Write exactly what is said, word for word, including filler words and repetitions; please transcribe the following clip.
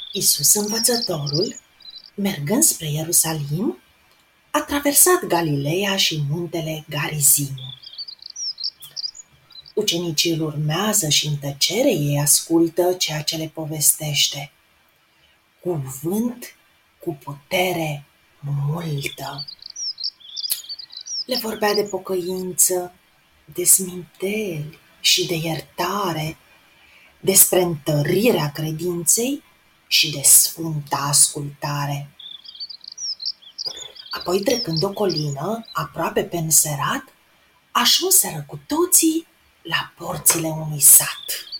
Iisus învățătorul, mergând spre Ierusalim, a traversat Galileea și muntele Garizim. Ucenicii îl urmează și în tăcere ei ascultă ceea ce le povestește. Cuvânt cu putere multă. Le vorbea de pocăință, de sminteli și de iertare, despre întărirea credinței și de sfânta ascultare. Apoi, trecând o colină, aproape pe înserat, ajunseră cu toții la porțile unui sat.